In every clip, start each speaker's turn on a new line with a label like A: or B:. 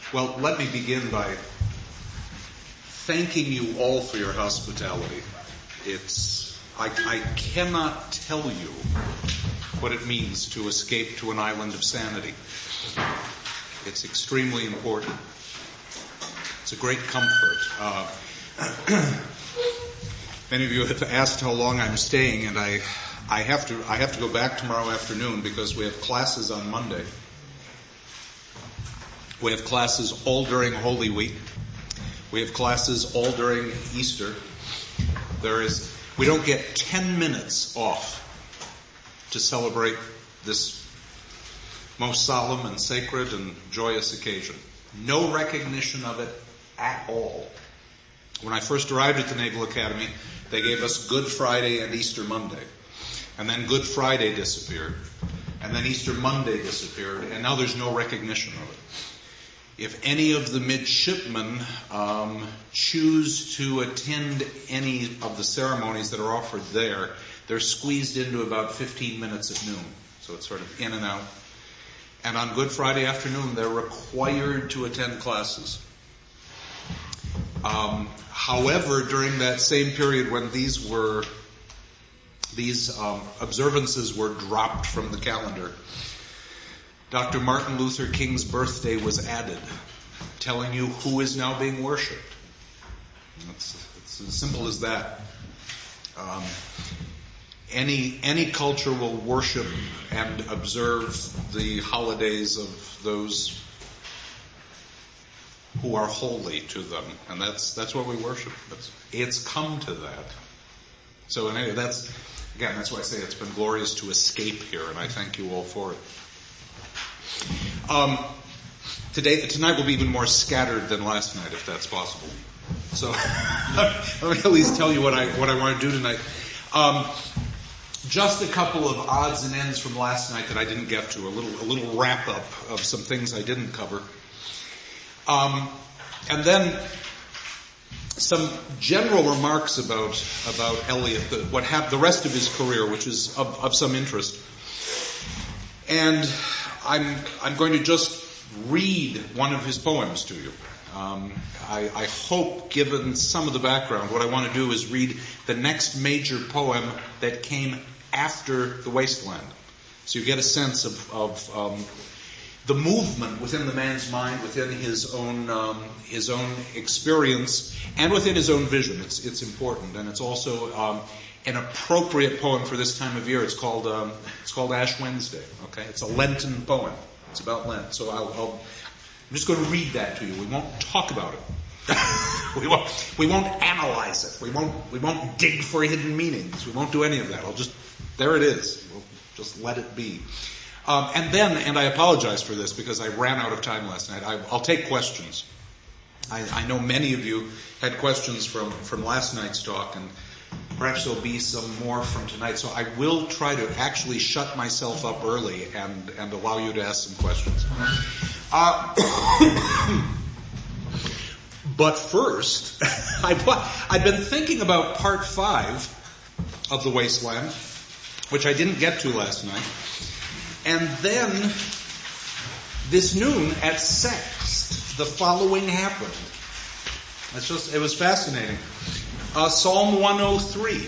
A: Well, let me begin by thanking you all for your hospitality. I cannot tell you what it means to escape to an island of sanity. It's extremely important. It's a great comfort. Many of you have asked how long I'm staying, and I have to go back tomorrow afternoon because we have classes on Monday. We have classes all during Holy Week. We have classes all during Easter. We don't get 10 minutes off to celebrate this most solemn and sacred and joyous occasion. No recognition of it at all. When I first arrived at the Naval Academy, they gave us Good Friday and Easter Monday. And then Good Friday disappeared. And then Easter Monday disappeared. And now there's no recognition of it. If any of the midshipmen choose to attend any of the ceremonies that are offered there, they're squeezed into about 15 minutes at noon. So it's sort of in and out. And on Good Friday afternoon, they're required to attend classes. However, during that same period when these observances were dropped from the calendar, Dr. Martin Luther King's birthday was added, telling you who is now being worshipped. It's as simple as that. Any culture will worship and observe the holidays of those who are holy to them, and that's what we worship. It's come to that. So anyway, that's why I say it's been glorious to escape here, and I thank you all for it. Tonight will be even more scattered than last night, if that's possible. So let me at least tell you what I want to do tonight. Just a couple of odds and ends from last night that I didn't get to. A little wrap up of some things I didn't cover, and then some general remarks about Eliot, the rest of his career, which is of some interest. And I'm going to just read one of his poems to you. I hope, given some of the background, what I want to do is read the next major poem that came after The Wasteland. So you get a sense of the movement within the man's mind, within his own experience, and within his own vision. It's important, and it's also an appropriate poem for this time of year. It's called Ash Wednesday. Okay, it's a Lenten poem. It's about Lent. So I'm just going to read that to you. We won't talk about it. We won't analyze it. We won't dig for hidden meanings. We won't do any of that. There it is. We'll just let it be. And I apologize for this because I ran out of time last night. I'll take questions. I know many of you had questions from last night's talk, and perhaps there'll be some more from tonight. So I will try to actually shut myself up early and allow you to ask some questions. But first, I've been thinking about part 5 of The Wasteland, which I didn't get to last night. And then, this noon at Sext, the following happened. It was fascinating. Psalm 103.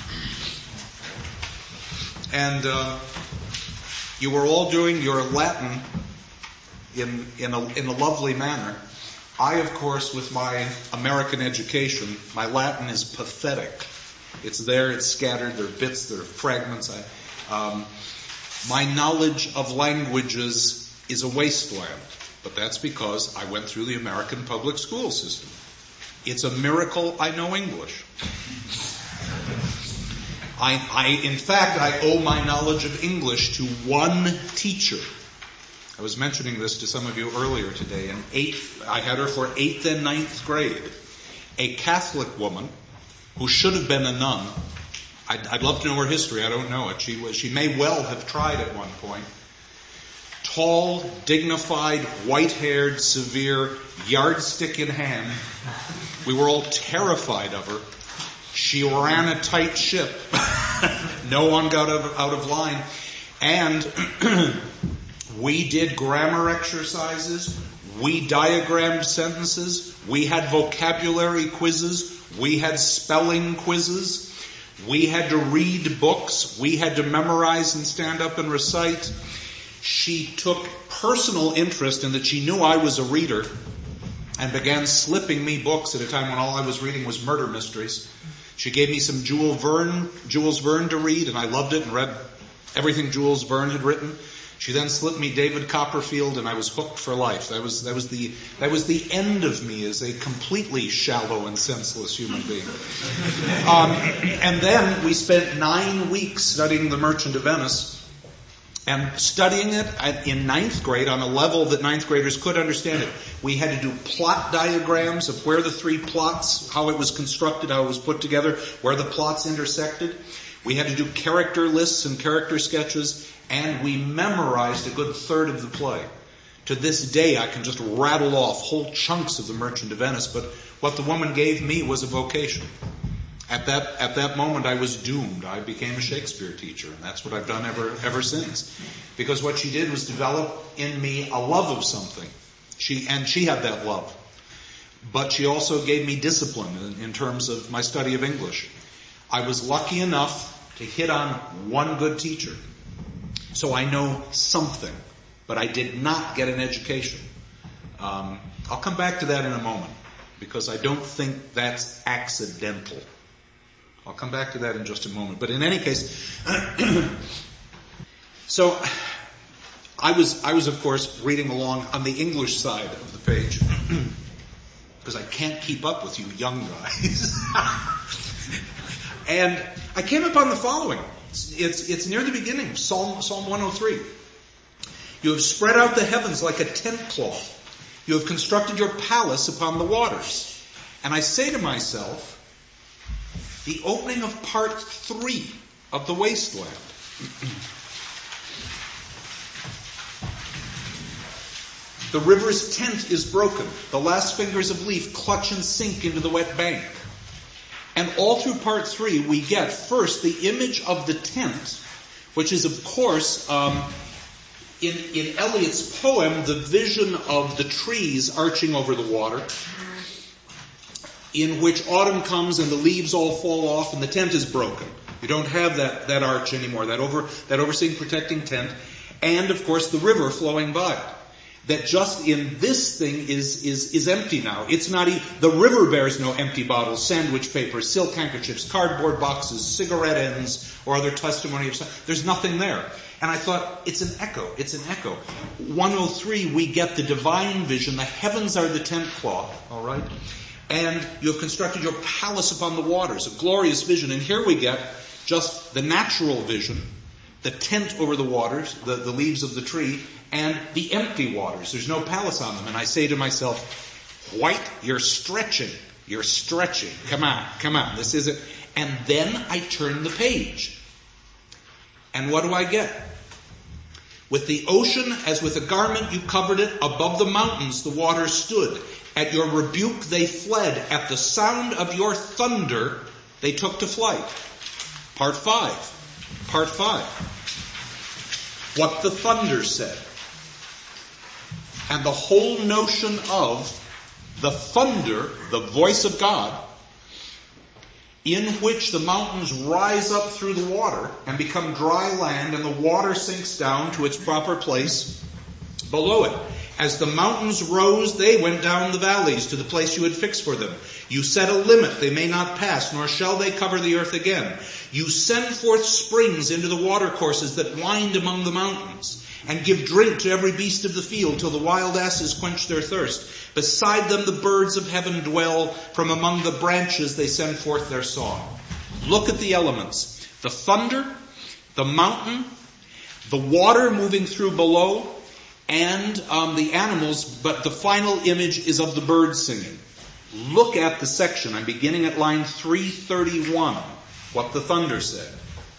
A: And you were all doing your Latin in a lovely manner. I, of course, with my American education, my Latin is pathetic. It's there, it's scattered, there are bits, there are fragments. My knowledge of languages is a wasteland, but that's because I went through the American public school system. It's a miracle I know English. In fact, I owe my knowledge of English to one teacher. I was mentioning this to some of you earlier today. I had her for 8th and 9th grade. A Catholic woman who should have been a nun. I'd love to know her history. I don't know it. She may well have tried at one point. Tall, dignified, white-haired, severe, yardstick in hand. We were all terrified of her. She ran a tight ship. No one got out of line. And we did grammar exercises. We diagrammed sentences. We had vocabulary quizzes. We had spelling quizzes. We had to read books. We had to memorize and stand up and recite. She took personal interest in that she knew I was a reader and began slipping me books at a time when all I was reading was murder mysteries. She gave me some Jules Verne to read, and I loved it and read everything Jules Verne had written. She then slipped me David Copperfield, and I was hooked for life. That was the end of me as a completely shallow and senseless human being. And then we spent 9 weeks studying The Merchant of Venice, and studying it in ninth grade on a level that ninth graders could understand it. We had to do plot diagrams of where the three plots, how it was constructed, how it was put together, where the plots intersected. We had to do character lists and character sketches, and we memorized a good third of the play. To this day, I can just rattle off whole chunks of The Merchant of Venice, but what the woman gave me was a vocation. At that moment, I was doomed. I became a Shakespeare teacher, and that's what I've done ever since. Because what she did was develop in me a love of something. She had that love. But she also gave me discipline in terms of my study of English. I was lucky enough to hit on one good teacher. So I know something, but I did not get an education. I'll come back to that in a moment, because I don't think that's accidental. I'll come back to that in just a moment. But in any case, so I was of course reading along on the English side of the page, because I can't keep up with you young guys. And I came upon the following. It's near the beginning, Psalm 103. You have spread out the heavens like a tent cloth. You have constructed your palace upon the waters. And I say to myself, the opening of part 3 of the wasteland. The river's tent is broken. The last fingers of leaf clutch and sink into the wet bank. And all through part 3, we get first the image of the tent, which is, of course, in Eliot's poem, the vision of the trees arching over the water, in which autumn comes and the leaves all fall off and the tent is broken. You don't have that arch anymore, that overseeing, protecting tent. And, of course, the river flowing by it. That just in this thing is empty now. It's not the river bears no empty bottles, sandwich paper, silk handkerchiefs, cardboard boxes, cigarette ends, or other testimony of something. There's nothing there. And I thought, it's an echo. 103, we get the divine vision. The heavens are the tent cloth, all right? And you have constructed your palace upon the waters, a glorious vision. And here we get just the natural vision, the tent over the waters, the leaves of the tree, and the empty waters. There's no palace on them. And I say to myself, White, you're stretching. Come on. This is it. And then I turn the page. And what do I get? With the ocean as with a garment you covered it, above the mountains the waters stood. At your rebuke they fled. At the sound of your thunder they took to flight. Part 5. What the thunder said. And the whole notion of the thunder, the voice of God, in which the mountains rise up through the water and become dry land, and the water sinks down to its proper place below it. As the mountains rose, they went down the valleys to the place you had fixed for them. You set a limit, they may not pass, nor shall they cover the earth again. You send forth springs into the watercourses that wind among the mountains, and give drink to every beast of the field till the wild asses quench their thirst. Beside them the birds of heaven dwell. From among the branches they send forth their song. Look at the elements. The thunder, the mountain, the water moving through below, and the animals, but the final image is of the birds singing. Look at the section. I'm beginning at line 331, what the thunder said.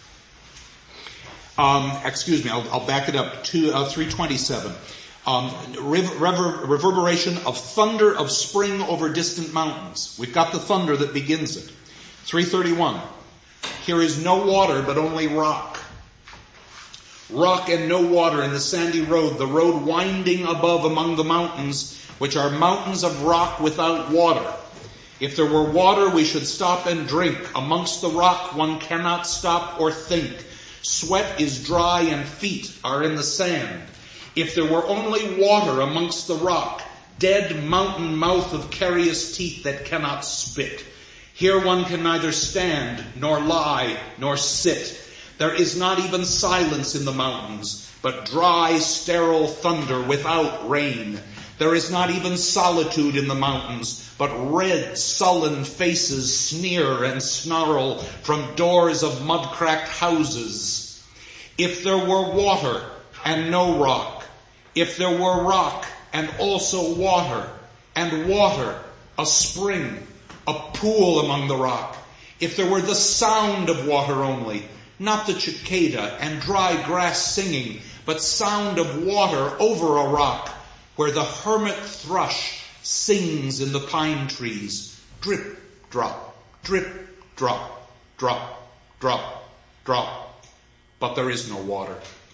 A: I'll back it up to 327. Reverberation of thunder of spring over distant mountains. We've got the thunder that begins it. 331. Here is no water, but only rock. rock and no water in the sandy road, the road winding above among the mountains, which are mountains of rock without water. If there were water, we should stop and drink. Amongst the rock, one cannot stop or think. Sweat is dry and feet are in the sand. If there were only water amongst the rock, dead mountain mouth of carious teeth that cannot spit. Here one can neither stand, nor lie, nor sit. There is not even silence in the mountains, but dry, sterile thunder without rain. There is not even solitude in the mountains, but red, sullen faces sneer and snarl from doors of mud-cracked houses. If there were water and no rock, if there were rock and also water, and water, a spring, a pool among the rock, if there were the sound of water only, not the cicada and dry grass singing, but sound of water over a rock, where the hermit thrush sings in the pine trees, drip, drop, drip, drop, drop, drop, drop, but there is no water.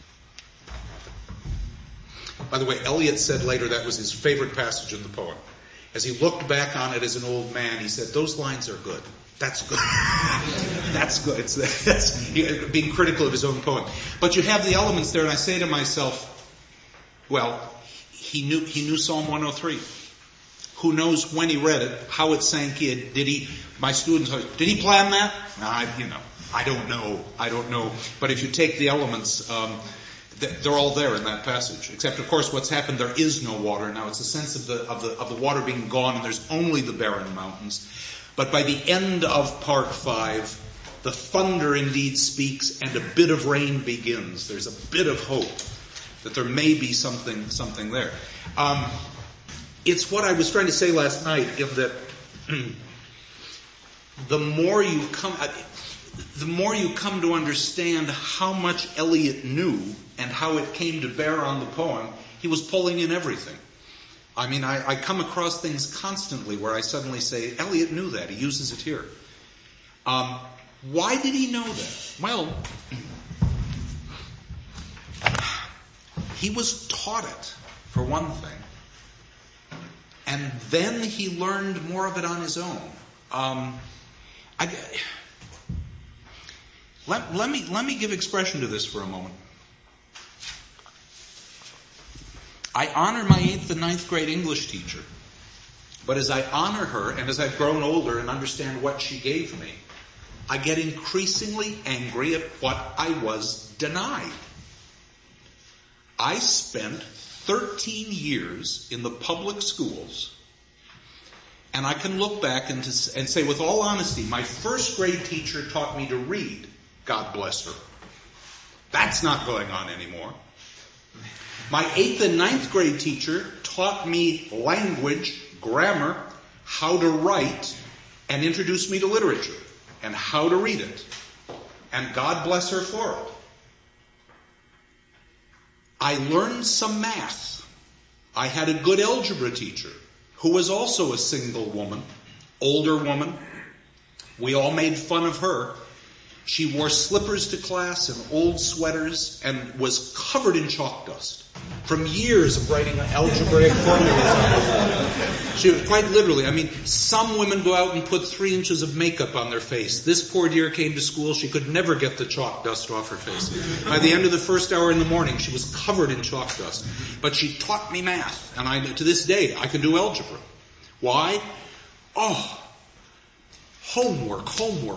A: By the way, Eliot said later that was his favorite passage in the poem. As he looked back on it as an old man, he said, those lines are good. That's good. That's good. That's being critical of his own poem. But you have the elements there, and I say to myself, well, he knew Psalm 103. Who knows when he read it, how it sank in? My students, did he plan that? I don't know. But if you take the elements, they're all there in that passage. Except, of course, what's happened, there is no water. Now, it's a sense of the water being gone, and there's only the barren mountains. But by the end of part 5, the thunder indeed speaks, and a bit of rain begins. There's a bit of hope that there may be something there. It's what I was trying to say last night, in that the more you come to understand how much Eliot knew and how it came to bear on the poem, he was pulling in everything. I mean, I come across things constantly where I suddenly say, Eliot knew that. He uses it here. Why did he know that? Well, he was taught it, for one thing. And then he learned more of it on his own. Let me give expression to this for a moment. I honor my 8th and 9th grade English teacher. But as I honor her, and as I've grown older and understand what she gave me, I get increasingly angry at what I was denied. I spent 13 years in the public schools, and I can look back and say with all honesty, my 1st grade teacher taught me to read. God bless her. That's not going on anymore. My 8th and 9th grade teacher taught me language, grammar, how to write, and introduced me to literature, and how to read it. And God bless her for it. I learned some math. I had a good algebra teacher who was also a single woman, older woman. We all made fun of her. She wore slippers to class and old sweaters and was covered in chalk dust from years of writing algebraic formulas. She was quite literally, some women go out and put 3 inches of makeup on their face. This poor dear came to school, she could never get the chalk dust off her face. By the end of the first hour in the morning, she was covered in chalk dust. But she taught me math, and to this day, I can do algebra. Why? Homework,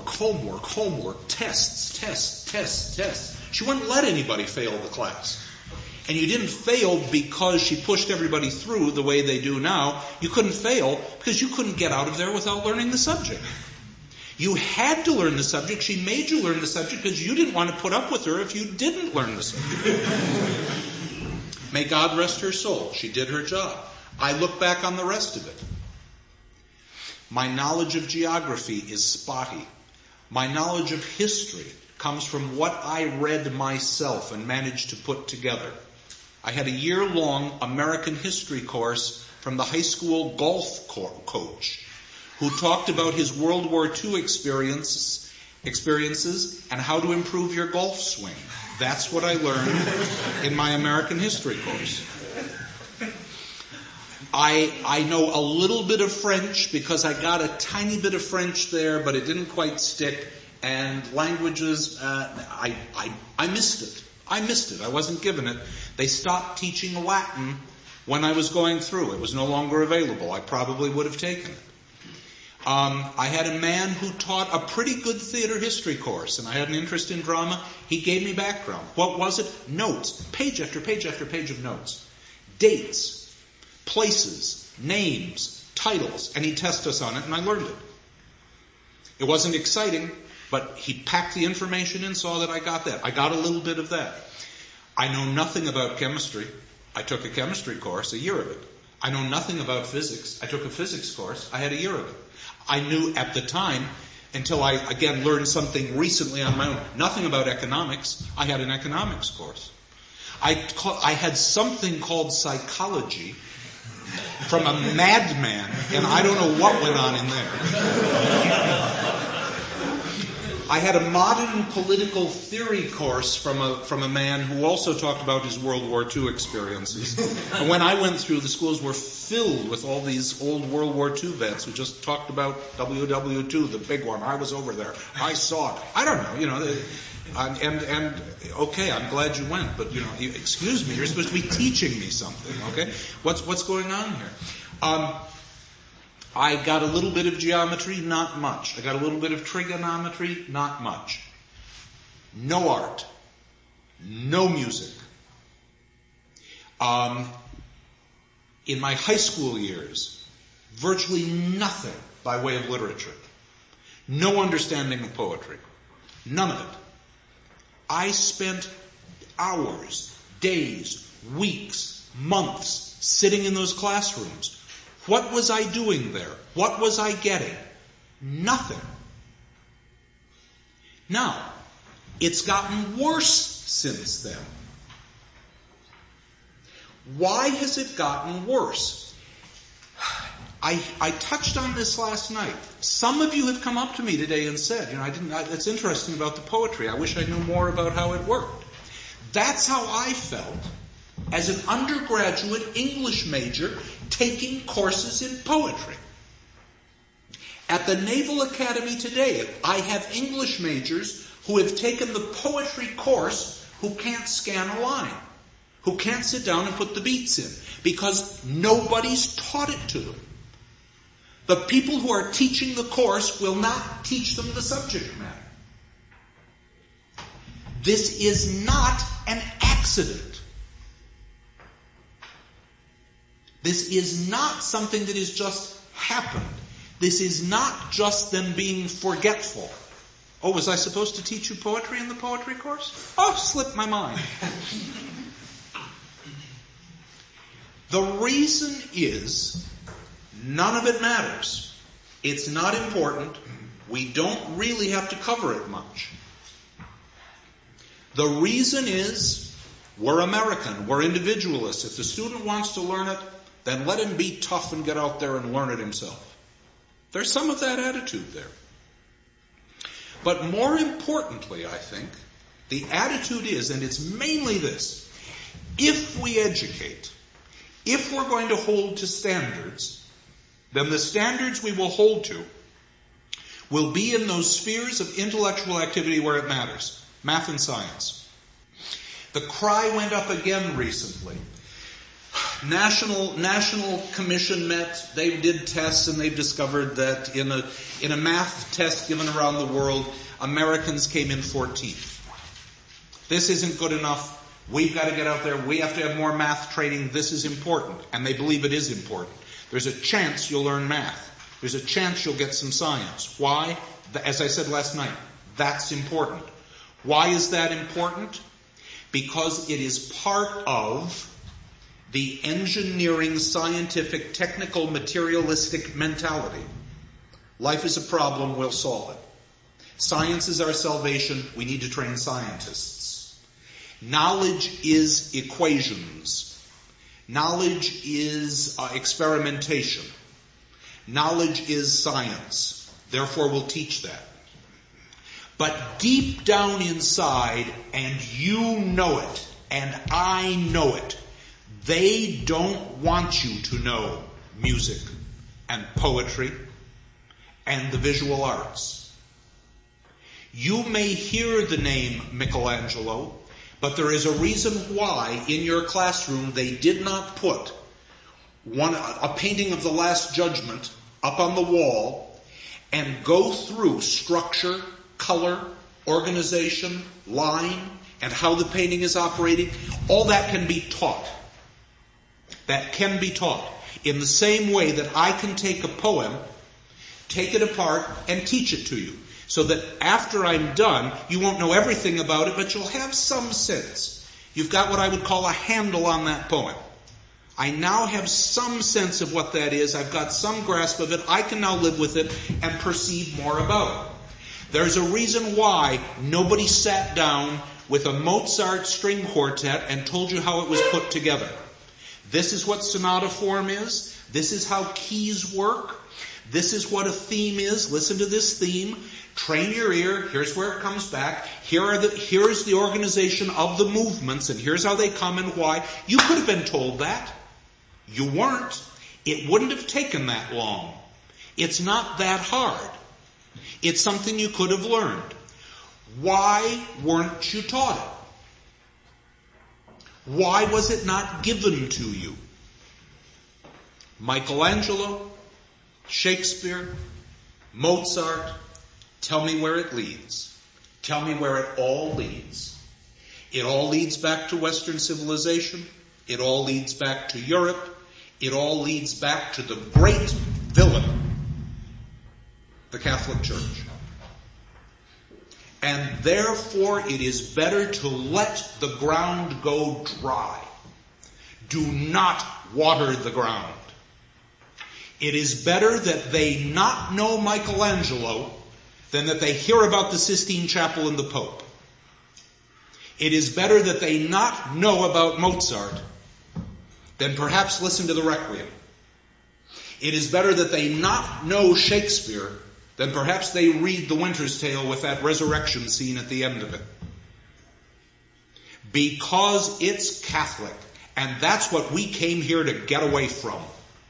A: tests. She wouldn't let anybody fail the class. And you didn't fail because she pushed everybody through the way they do now. You couldn't fail because you couldn't get out of there without learning the subject. You had to learn the subject. She made you learn the subject because you didn't want to put up with her if you didn't learn the subject. May God rest her soul. She did her job. I look back on the rest of it. My knowledge of geography is spotty. My knowledge of history comes from what I read myself and managed to put together. I had a year-long American history course from the high school golf coach who talked about his World War II experiences experiences and how to improve your golf swing. That's what I learned in my American history course. I know a little bit of French because I got a tiny bit of French there, but it didn't quite stick. And languages, I missed it. I missed it. I wasn't given it. They stopped teaching Latin when I was going through. It was no longer available. I probably would have taken it. I had a man who taught a pretty good theater history course, and I had an interest in drama. He gave me background. What was it? Notes. Page after page after page of notes. Dates, places, names, titles, and he'd test us on it, and I learned it. It wasn't exciting, but he packed the information in, saw that I got that. I got a little bit of that. I know nothing about chemistry. I took a chemistry course, a year of it. I know nothing about physics. I took a physics course. I had a year of it. I knew at the time, until I, again, learned something recently on my own, nothing about economics. I had an economics course. I had something called psychology from a madman, and I don't know what went on in there. I had a modern political theory course from a man who also talked about his World War II experiences. And when I went through, the schools were filled with all these old World War II vets who just talked about WW2, the big one. I was over there. I saw it. I don't know, and okay, I'm glad you went, but excuse me, you're supposed to be teaching me something, okay? What's going on here? I got a little bit of geometry, not much. I got a little bit of trigonometry, not much. No art. No music. In my high school years, virtually nothing by way of literature. No understanding of poetry. None of it. I spent hours, days, weeks, months sitting in those classrooms. What was I doing there? What was I getting? Nothing. Now, it's gotten worse since then. Why has it gotten worse? I touched on this last night. Some of you have come up to me today and said, that's interesting about the poetry. I wish I knew more about how it worked. That's how I felt as an undergraduate English major taking courses in poetry. At the Naval Academy today, I have English majors who have taken the poetry course who can't scan a line, who can't sit down and put the beats in, because nobody's taught it to them. The people who are teaching the course will not teach them the subject matter. This is not an accident. This is not something that has just happened. This is not just them being forgetful. Oh, was I supposed to teach you poetry in the poetry course? Oh, slipped my mind. The reason is none of it matters. It's not important. We don't really have to cover it much. The reason is we're American. We're individualists. If the student wants to learn it, then let him be tough and get out there and learn it himself. There's some of that attitude there. But more importantly, I think, the attitude is, and it's mainly this, if we educate, if we're going to hold to standards, then the standards we will hold to will be in those spheres of intellectual activity where it matters, math and science. The cry went up again recently. National Commission met, they did tests, and they've discovered that in a math test given around the world, Americans came in 14th. This isn't good enough. We've got to get out there. We have to have more math training. This is important, and they believe it is important. There's a chance you'll learn math. There's a chance you'll get some science. Why? As I said last night, that's important. Why is that important? Because it is part of the engineering, scientific, technical, materialistic mentality. Life is a problem, we'll solve it. Science is our salvation, we need to train scientists. Knowledge is equations. Knowledge is experimentation. Knowledge is science. Therefore, we'll teach that. But deep down inside, and you know it, and I know it, they don't want you to know music and poetry and the visual arts. You may hear the name Michelangelo, but there is a reason why in your classroom they did not put a painting of the Last Judgment up on the wall and go through structure, color, organization, line, and how the painting is operating. All that can be taught. That can be taught. In the same way that I can take a poem, take it apart, and teach it to you. So that after I'm done, you won't know everything about it, but you'll have some sense. You've got what I would call a handle on that poem. I now have some sense of what that is. I've got some grasp of it. I can now live with it and perceive more about it. There's a reason why nobody sat down with a Mozart string quartet and told you how it was put together. This is what sonata form is. This is how keys work. This is what a theme is. Listen to this theme. Train your ear. Here's where it comes back. Here's the organization of the movements, and here's how they come and why. You could have been told that. You weren't. It wouldn't have taken that long. It's not that hard. It's something you could have learned. Why weren't you taught it? Why was it not given to you? Michelangelo, Shakespeare, Mozart, tell me where it leads. Tell me where it all leads. It all leads back to Western civilization. It all leads back to Europe. It all leads back to the great villain, the Catholic Church. And therefore it is better to let the ground go dry. Do not water the ground. It is better that they not know Michelangelo than that they hear about the Sistine Chapel and the Pope. It is better that they not know about Mozart than perhaps listen to the Requiem. It is better that they not know Shakespeare than perhaps they read The Winter's Tale with that resurrection scene at the end of it. Because it's Catholic, and that's what we came here to get away from.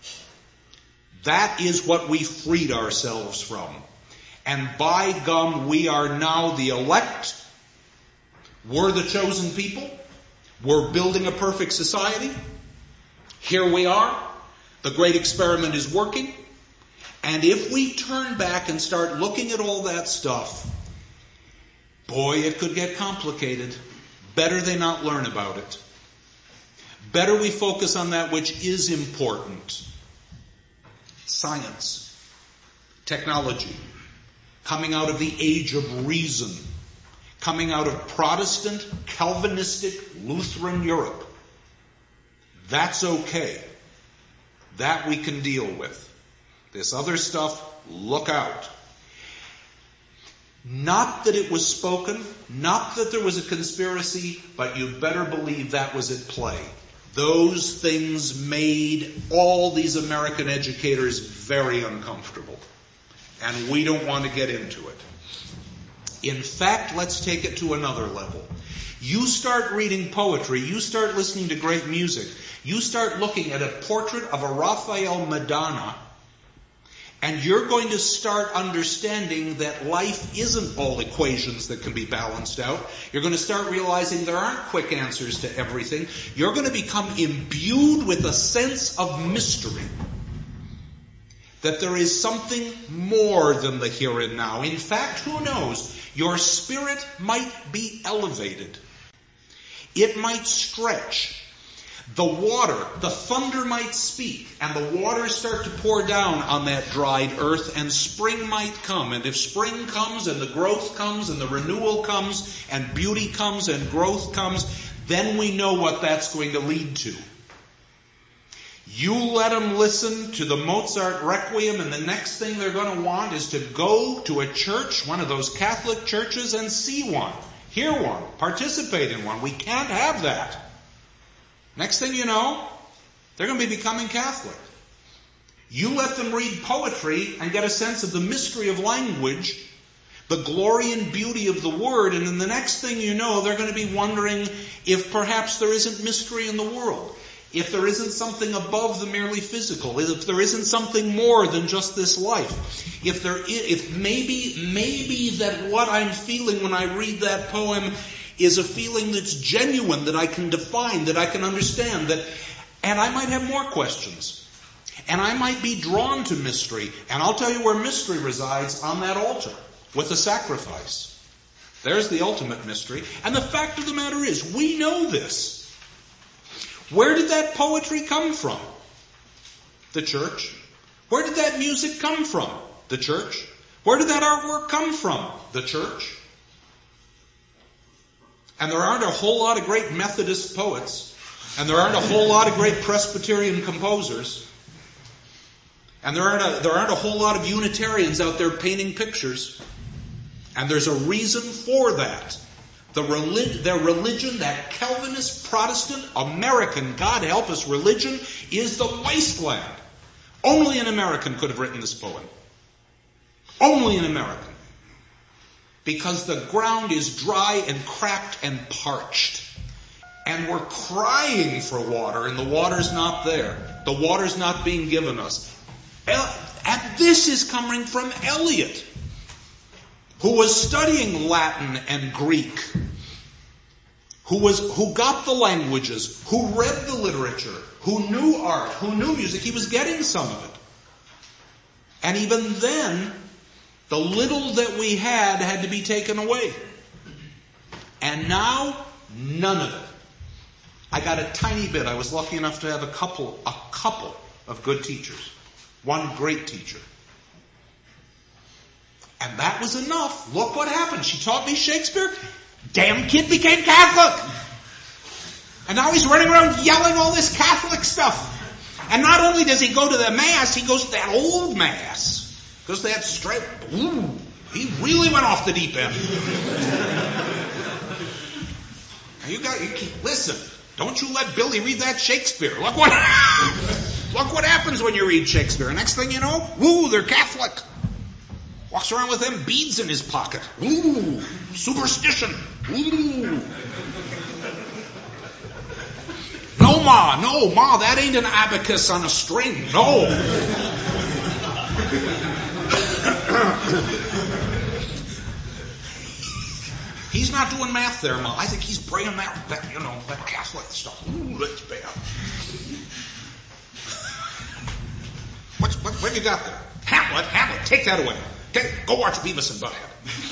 A: That is what we freed ourselves from. And by gum, we are now the elect. We're the chosen people. We're building a perfect society. Here we are. The great experiment is working. And if we turn back and start looking at all that stuff, boy, it could get complicated. Better they not learn about it. Better we focus on that which is important. Science, technology, coming out of the age of reason, coming out of Protestant, Calvinistic, Lutheran Europe. That's okay. That we can deal with. This other stuff, look out. Not that it was spoken, not that there was a conspiracy, but you better believe that was at play. Those things made all these American educators very uncomfortable. And we don't want to get into it. In fact, let's take it to another level. You start reading poetry, you start listening to great music, you start looking at a portrait of a Raphael Madonna, and you're going to start understanding that life isn't all equations that can be balanced out. You're going to start realizing there aren't quick answers to everything. You're going to become imbued with a sense of mystery. That there is something more than the here and now. In fact, who knows? Your spirit might be elevated. It might stretch. The water, the thunder might speak, and the waters start to pour down on that dried earth, and spring might come. And if spring comes, and the growth comes, and the renewal comes, and beauty comes, and growth comes, then we know what that's going to lead to. You let them listen to the Mozart Requiem, and the next thing they're going to want is to go to a church, one of those Catholic churches, and see one, hear one, participate in one. We can't have that. Next thing you know, they're going to be becoming Catholic. You let them read poetry and get a sense of the mystery of language, the glory and beauty of the Word, and then the next thing you know, they're going to be wondering if perhaps there isn't mystery in the world, if there isn't something above the merely physical, if there isn't something more than just this life, if maybe that what I'm feeling when I read that poem is a feeling that's genuine, that I can define, that I can understand, and I might have more questions. And I might be drawn to mystery. And I'll tell you where mystery resides, on that altar, with the sacrifice. There's the ultimate mystery. And the fact of the matter is, we know this. Where did that poetry come from? The church. Where did that music come from? The church. Where did that artwork come from? The church. And there aren't a whole lot of great Methodist poets. And there aren't a whole lot of great Presbyterian composers. And there aren't a whole lot of Unitarians out there painting pictures. And there's a reason for that. Their religion, that Calvinist, Protestant, American, God help us, religion, is the wasteland. Only an American could have written this poem. Only an American. Because the ground is dry and cracked and parched. And we're crying for water, and the water's not there. The water's not being given us. And this is coming from Eliot, who was studying Latin and Greek, who got the languages, who read the literature, who knew art, who knew music. He was getting some of it. And even then, the little that we had to be taken away. And now, none of it. I got a tiny bit. I was lucky enough to have a couple of good teachers. One great teacher. And that was enough. Look what happened. She taught me Shakespeare. Damn kid became Catholic. And now he's running around yelling all this Catholic stuff. And not only does he go to the Mass, he goes to that old Mass. Goes to that straight. Ooh, he really went off the deep end. Listen. Don't you let Billy read that Shakespeare. Look what happens when you read Shakespeare. Next thing you know, woo, they're Catholic. Walks around with them beads in his pocket. Ooh, superstition. Ooh. No, Ma, that ain't an abacus on a string. No. He's not doing math there, Ma. I think he's praying that Catholic stuff. Ooh, that's bad. What you got there? Hamlet, take that away. Go watch Beavis and Butthead.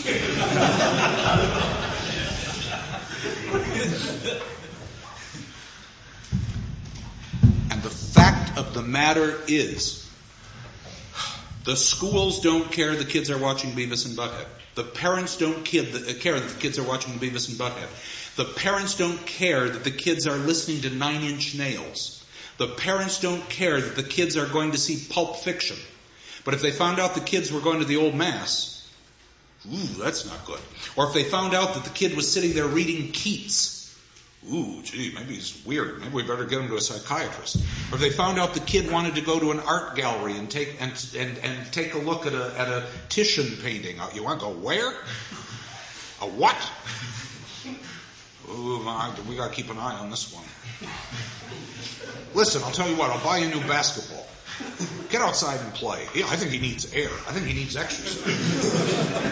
A: And the fact of the matter is, the schools don't care the kids are watching Beavis and Butthead. The parents don't care that the kids are watching Beavis and Butthead. The parents don't care that the kids are listening to 9 Inch Nails. The parents don't care that the kids are going to see Pulp Fiction. But if they found out the kids were going to the old Mass, ooh, that's not good. Or if they found out that the kid was sitting there reading Keats, ooh, gee, maybe he's weird. Maybe we better get him to a psychiatrist. Or if they found out the kid wanted to go to an art gallery and take a look at a Titian painting. You want to go where? A what? Ooh, we got to keep an eye on this one. Listen, I'll tell you what. I'll buy you a new basketball. Get outside and play. Yeah, I think he needs air. I think he needs exercise.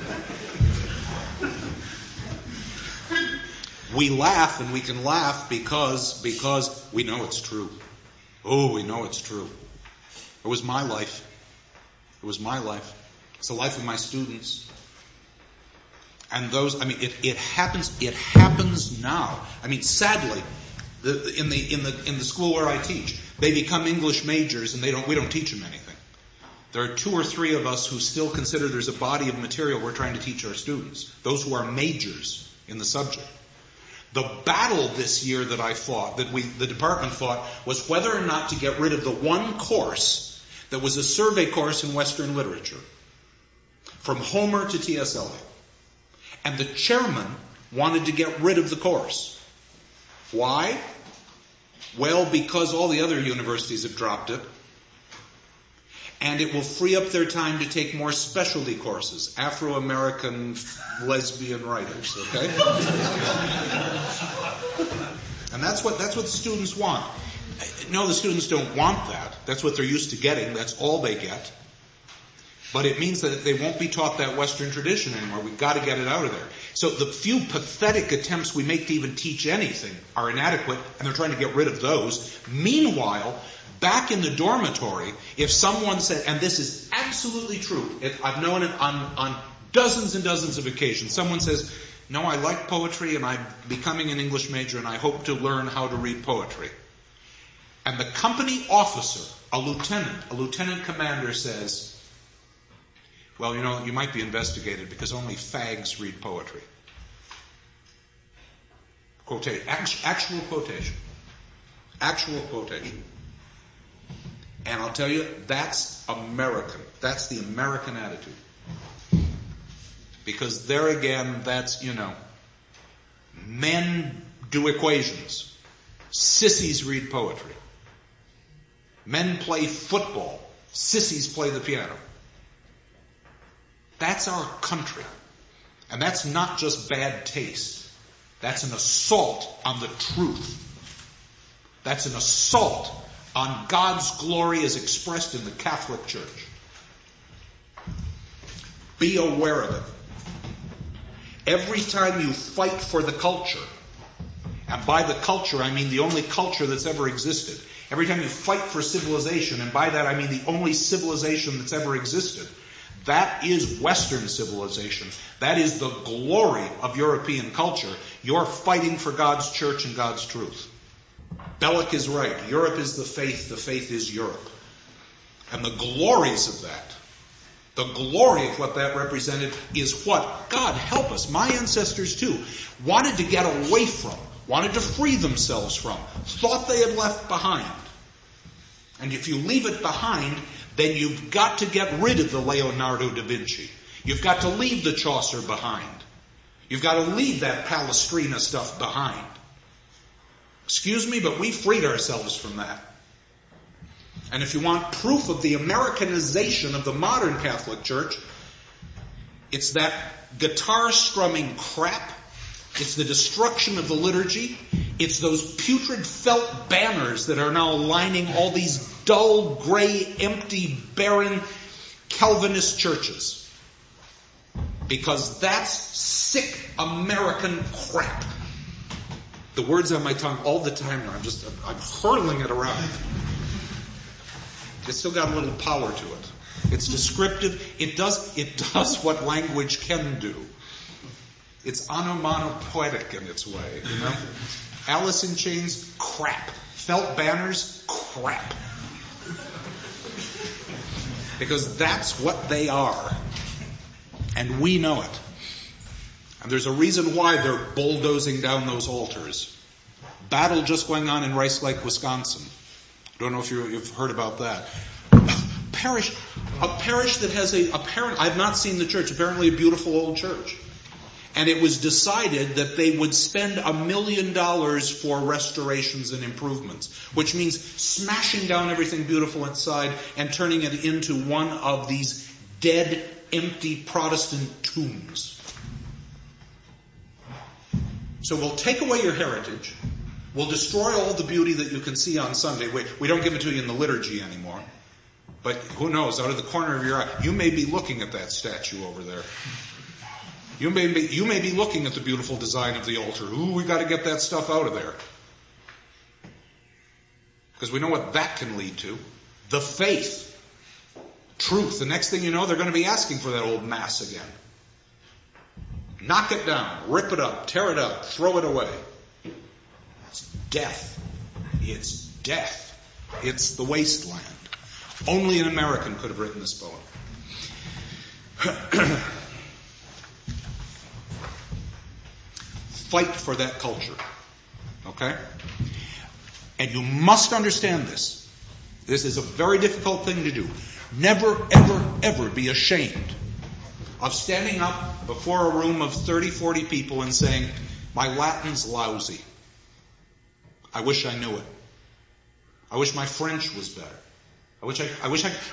A: We laugh, and we can laugh because we know it's true. Oh, we know it's true. It was my life. It was my life. It's the life of my students. And it happens now. I mean, sadly, in the school where I teach, they become English majors and we don't teach them anything. There are 2 or 3 of us who still consider there's a body of material we're trying to teach our students. Those who are majors in the subject. The battle this year that I fought, the department fought, was whether or not to get rid of the one course that was a survey course in Western literature, from Homer to T.S. Eliot. And the chairman wanted to get rid of the course. Why? Well, because all the other universities have dropped it. And it will free up their time to take more specialty courses, Afro-American lesbian writers, okay? And that's what the students want. No, the students don't want that. That's what they're used to getting. That's all they get. But it means that they won't be taught that Western tradition anymore. We've got to get it out of there. So the few pathetic attempts we make to even teach anything are inadequate, and they're trying to get rid of those. Meanwhile, back in the dormitory, if someone said, and this is absolutely true, I've known it on dozens and dozens of occasions, someone says, no, I like poetry and I'm becoming an English major and I hope to learn how to read poetry. And the company officer, a lieutenant commander says, well, you might be investigated because only fags read poetry. Actual quotation. Actual quotation. And I'll tell you, that's American. That's the American attitude. Because there again, that's, men do equations. Sissies read poetry. Men play football. Sissies play the piano. That's our country. And that's not just bad taste. That's an assault on the truth. That's an assault on God's glory as expressed in the Catholic Church. Be aware of it. Every time you fight for the culture, and by the culture I mean the only culture that's ever existed. Every time you fight for civilization, and by that I mean the only civilization that's ever existed, that is Western civilization. That is the glory of European culture. You're fighting for God's church and God's truth. Belloc is right. Europe is the faith is Europe. And the glories of that, the glory of what that represented is what, God help us, my ancestors too, wanted to get away from, wanted to free themselves from, thought they had left behind. And if you leave it behind, then you've got to get rid of the Leonardo da Vinci. You've got to leave the Chaucer behind. You've got to leave that Palestrina stuff behind. Excuse me, but we freed ourselves from that. And if you want proof of the Americanization of the modern Catholic Church, it's that guitar strumming crap. It's the destruction of the liturgy. It's those putrid felt banners that are now lining all these dull, gray, empty, barren Calvinist churches. Because that's sick American crap. The word's on my tongue all the time now. I'm hurling it around. It's still got a little power to it. It's descriptive. It does what language can do. It's onomatopoetic in its way, Alice in Chains, crap. Felt banners, crap. Because that's what they are. And we know it. And there's a reason why they're bulldozing down those altars. Battle just going on in Rice Lake, Wisconsin. Don't know if you've heard about that. A parish that has I've not seen the church, apparently a beautiful old church. And it was decided that they would spend $1 million for restorations and improvements, which means smashing down everything beautiful inside and turning it into one of these dead, empty Protestant tombs. So we'll take away your heritage. We'll destroy all the beauty that you can see on Sunday. We don't give it to you in the liturgy anymore. But who knows, out of the corner of your eye, you may be looking at that statue over there. You may be looking at the beautiful design of the altar. Ooh, we got to get that stuff out of there. Because we know what that can lead to. The faith. Truth. The next thing you know, they're going to be asking for that old mass again. Knock it down. Rip it up. Tear it up. Throw it away. It's death. It's death. It's the wasteland. Only an American could have written this poem. Fight for that culture. Okay? And you must understand this. This is a very difficult thing to do. Never, ever, ever be ashamed of standing up before a room of 30, 40 people and saying, my Latin's lousy. I wish I knew it. I wish my French was better. I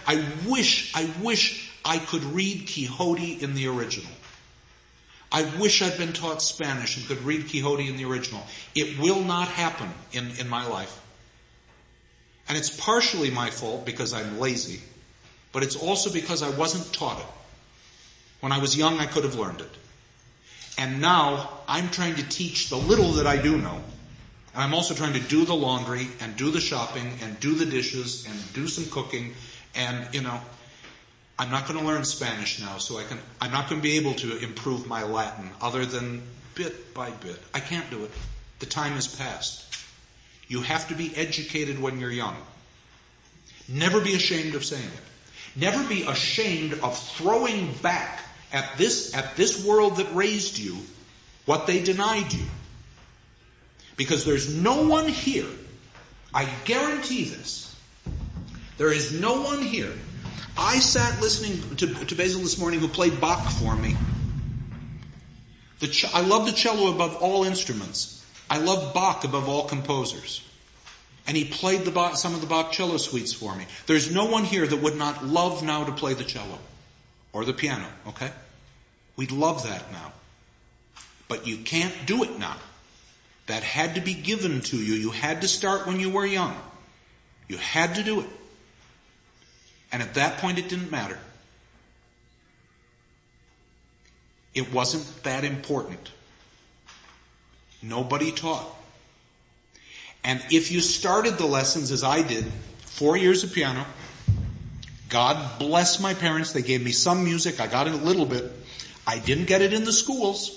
A: wish I could read Quixote in the original. I wish I'd been taught Spanish and could read Quixote in the original. It will not happen in my life. And it's partially my fault because I'm lazy, but it's also because I wasn't taught it. When I was young, I could have learned it. And now I'm trying to teach the little that I do know. And I'm also trying to do the laundry and do the shopping and do the dishes and do some cooking. And, I'm not going to learn Spanish now, so I'm not going to be able to improve my Latin other than bit by bit. I can't do it. The time has passed. You have to be educated when you're young. Never be ashamed of saying it. Never be ashamed of throwing back at this world that raised you what they denied you. Because there's no one here, I guarantee this, there is no one here. I sat listening to Basil this morning who played Bach for me. I love the cello above all instruments. I love Bach above all composers. And he played some of the Bach cello suites for me. There's no one here that would not love now to play the cello or the piano, okay? We'd love that now. But you can't do it now. That had to be given to you. You had to start when you were young. You had to do it. And at that point, it didn't matter. It wasn't that important. Nobody taught. And if you started the lessons as I did, 4 years of piano, God bless my parents. They gave me some music. I got it a little bit. I didn't get it in the schools.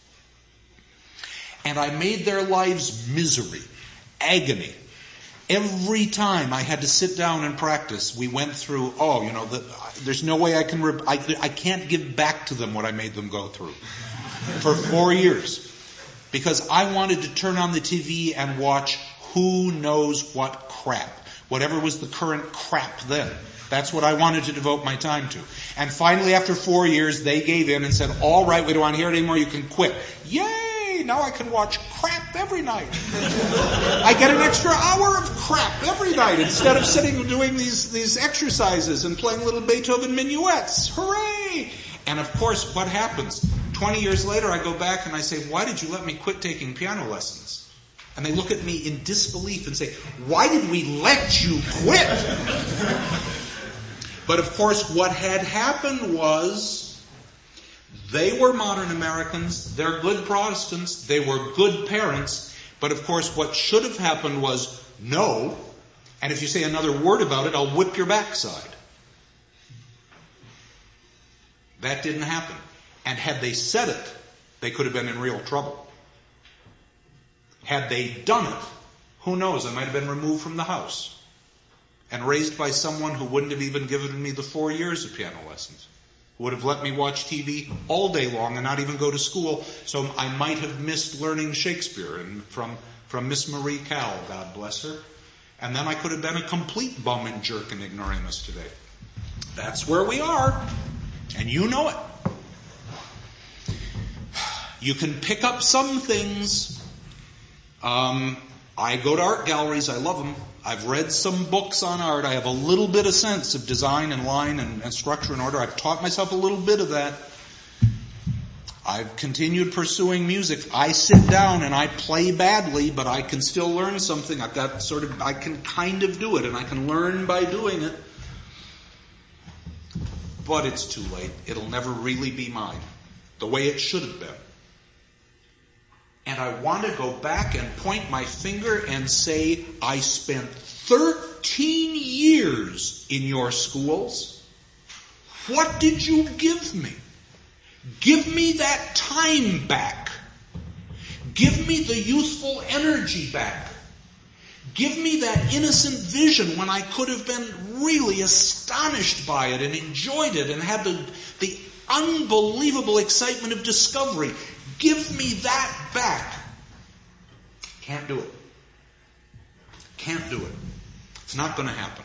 A: And I made their lives misery, agony. Every time I had to sit down and practice, we went through, there's no way I can't give back to them what I made them go through for 4 years. Because I wanted to turn on the TV and watch who knows what crap. Whatever was the current crap then. That's what I wanted to devote my time to. And finally, after 4 years, they gave in and said, all right, we don't want to hear it anymore, you can quit. Yay! Now I can watch crap every night. I get an extra hour of crap every night instead of sitting and doing these exercises and playing little Beethoven minuets. Hooray! And of course, what happens? 20 years later, I go back and I say, why did you let me quit taking piano lessons? And they look at me in disbelief and say, why did we let you quit? But of course, what had happened was they were modern Americans, they're good Protestants, they were good parents, but of course what should have happened was no, and if you say another word about it, I'll whip your backside. That didn't happen. And had they said it, they could have been in real trouble. Had they done it, who knows, I might have been removed from the house and raised by someone who wouldn't have even given me the 4 years of piano lessons. Would have let me watch TV all day long and not even go to school, so I might have missed learning Shakespeare and from Miss Marie Cowell, God bless her. And then I could have been a complete bum and jerk and ignoramus today. That's where we are, and you know it. You can pick up some things. I go to art galleries. I love them. I've read some books on art. I have a little bit of sense of design and line and structure and order. I've taught myself a little bit of that. I've continued pursuing music. I sit down and I play badly, but I can still learn something. I can kind of do it, and I can learn by doing it. But it's too late. It'll never really be mine, the way it should have been. And I want to go back and point my finger and say, I spent 13 years in your schools. What did you give me? Give me that time back. Give me the youthful energy back. Give me that innocent vision when I could have been really astonished by it and enjoyed it and had the unbelievable excitement of discovery. Give me that back. Can't do it. Can't do it. It's not going to happen.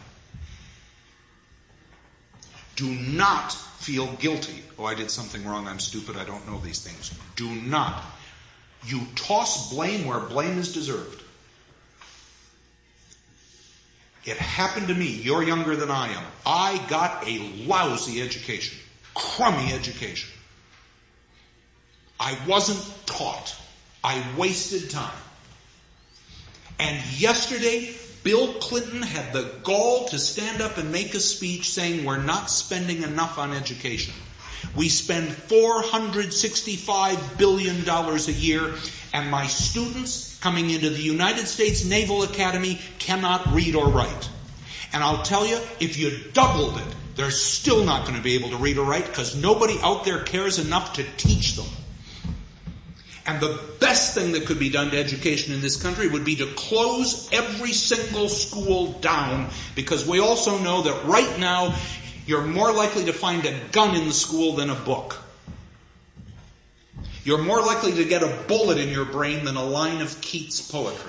A: Do not feel guilty. Oh, I did something wrong. I'm stupid. I don't know these things. Do not. You toss blame where blame is deserved. It happened to me. You're younger than I am. I got a lousy education. Crummy education. I wasn't taught. I wasted time. And yesterday, Bill Clinton had the gall to stand up and make a speech saying we're not spending enough on education. We spend $465 billion a year, and my students coming into the United States Naval Academy cannot read or write. And I'll tell you, if you doubled it, they're still not going to be able to read or write because nobody out there cares enough to teach them. And the best thing that could be done to education in this country would be to close every single school down, because we also know that right now you're more likely to find a gun in the school than a book. You're more likely to get a bullet in your brain than a line of Keats' poetry.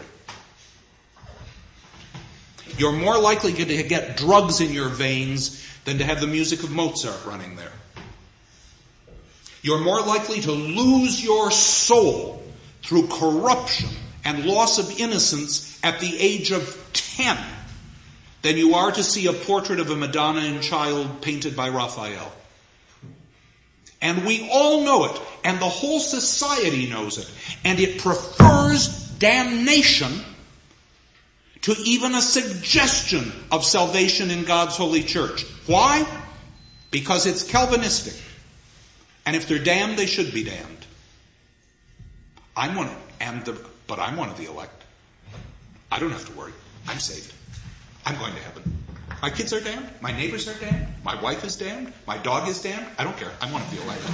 A: You're more likely to get drugs in your veins than to have the music of Mozart running there. You're more likely to lose your soul through corruption and loss of innocence at the age of 10 than you are to see a portrait of a Madonna and Child painted by Raphael. And we all know it, and the whole society knows it, and it prefers damnation to even a suggestion of salvation in God's holy church. Why? Because it's Calvinistic. And if they're damned, they should be damned. But I'm one of the elect. I don't have to worry. I'm saved. I'm going to heaven. My kids are damned. My neighbors are damned. My wife is damned. My dog is damned. I don't care. I'm one of the elect.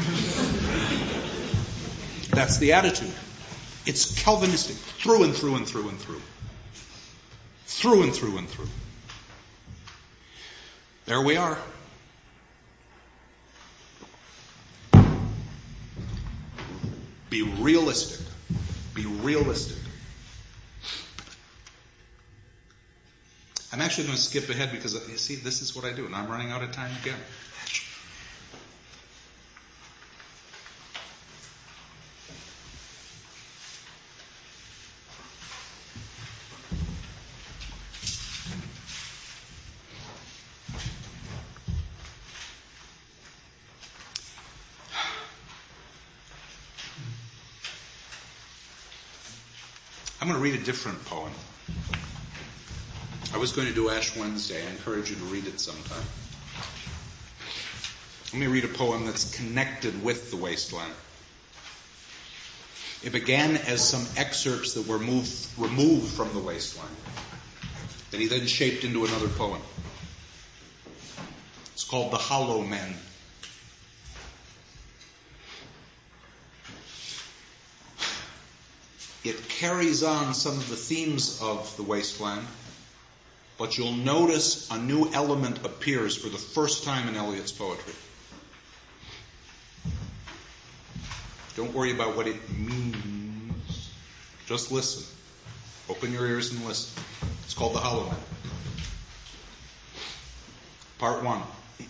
A: That's the attitude. It's Calvinistic. Through and through and through and through. Through and through and through. There we are. Be realistic. Be realistic. I'm actually going to skip ahead because, you see, this is what I do, and I'm running out of time again. I'm going to read a different poem. I was going to do Ash Wednesday. I encourage you to read it sometime. Let me read a poem that's connected with the wasteland. It began as some excerpts that were removed from the wasteland, that he then shaped into another poem. It's called The Hollow Men. It carries on some of the themes of the wasteland, but you'll notice a new element appears for the first time in Eliot's poetry. Don't worry about what it means. Just listen. Open your ears and listen. It's called The Hollow Men. Part 1.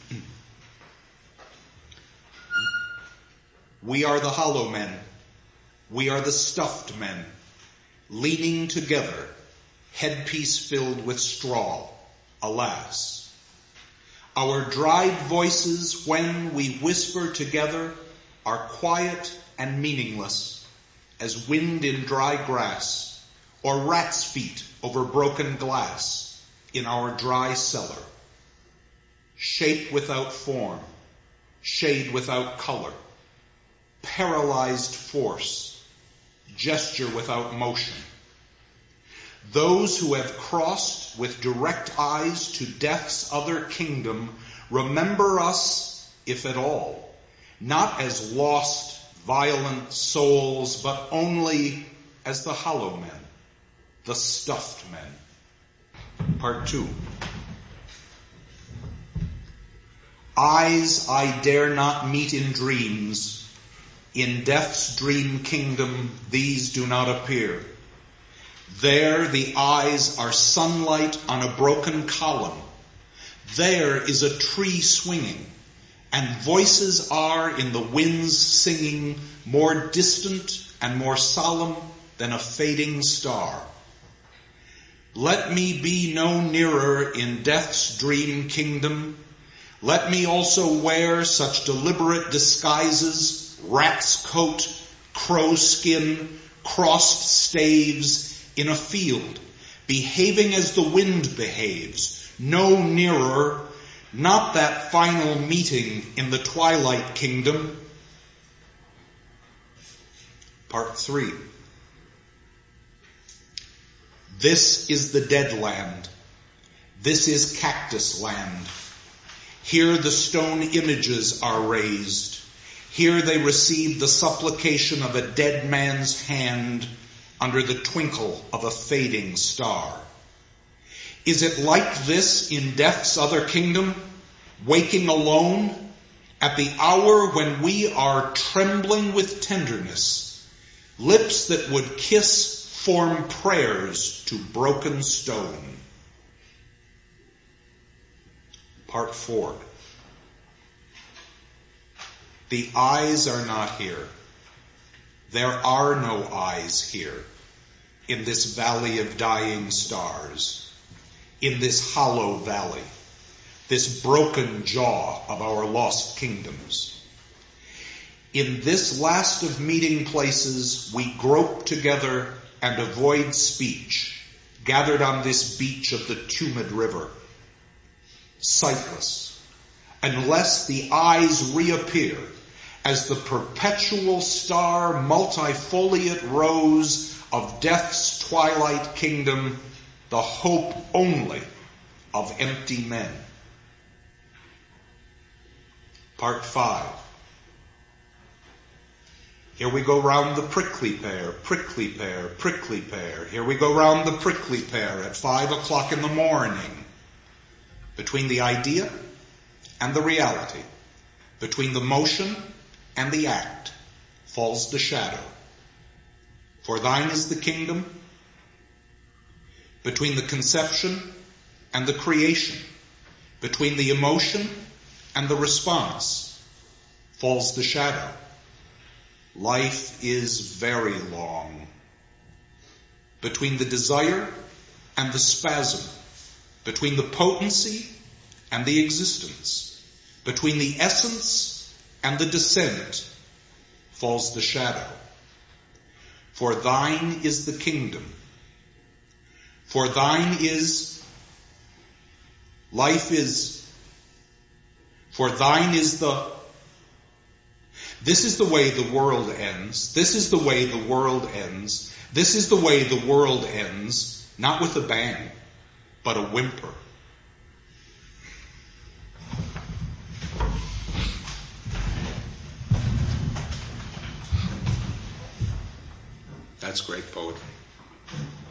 A: We are the hollow men. We are the stuffed men, leaning together, headpiece filled with straw, alas. Our dried voices, when we whisper together, are quiet and meaningless, as wind in dry grass, or rat's feet over broken glass in our dry cellar. Shape without form, shade without color, paralyzed force, gesture without motion. Those who have crossed with direct eyes to death's other kingdom remember us, if at all, not as lost, violent souls, but only as the hollow men, the stuffed men. Part 2. Eyes I dare not meet in dreams. In death's dream kingdom, these do not appear. There the eyes are sunlight on a broken column. There is a tree swinging, and voices are in the winds singing, more distant and more solemn than a fading star. Let me be no nearer in death's dream kingdom. Let me also wear such deliberate disguises, rat's coat, crow skin, crossed staves in a field, behaving as the wind behaves, no nearer, not that final meeting in the twilight kingdom. Part 3. This is the dead land. This is cactus land. Here the stone images are raised. Here they receive the supplication of a dead man's hand under the twinkle of a fading star. Is it like this in death's other kingdom, waking alone at the hour when we are trembling with tenderness, lips that would kiss form prayers to broken stone? Part 4. The eyes are not here. There are no eyes here in this valley of dying stars, in this hollow valley, this broken jaw of our lost kingdoms. In this last of meeting places, we grope together and avoid speech, gathered on this beach of the tumid river, sightless, unless the eyes reappear as the perpetual star multifoliate rose of death's twilight kingdom, the hope only of empty men. Part 5. Here we go round the prickly pear, prickly pear, prickly pear. Here we go round the prickly pear at 5 o'clock in the morning. Between the idea and the reality, between the motion and the act, falls the shadow. For thine is the kingdom. Between the conception and the creation, between the emotion and the response, falls the shadow. Life is very long. Between the desire and the spasm, between the potency and the existence, between the essence and the descent, falls the shadow. For thine is the kingdom. For thine is, life is, for thine is the, this is the way the world ends. This is the way the world ends. This is the way the world ends, not with a bang, but a whimper. That's great poetry.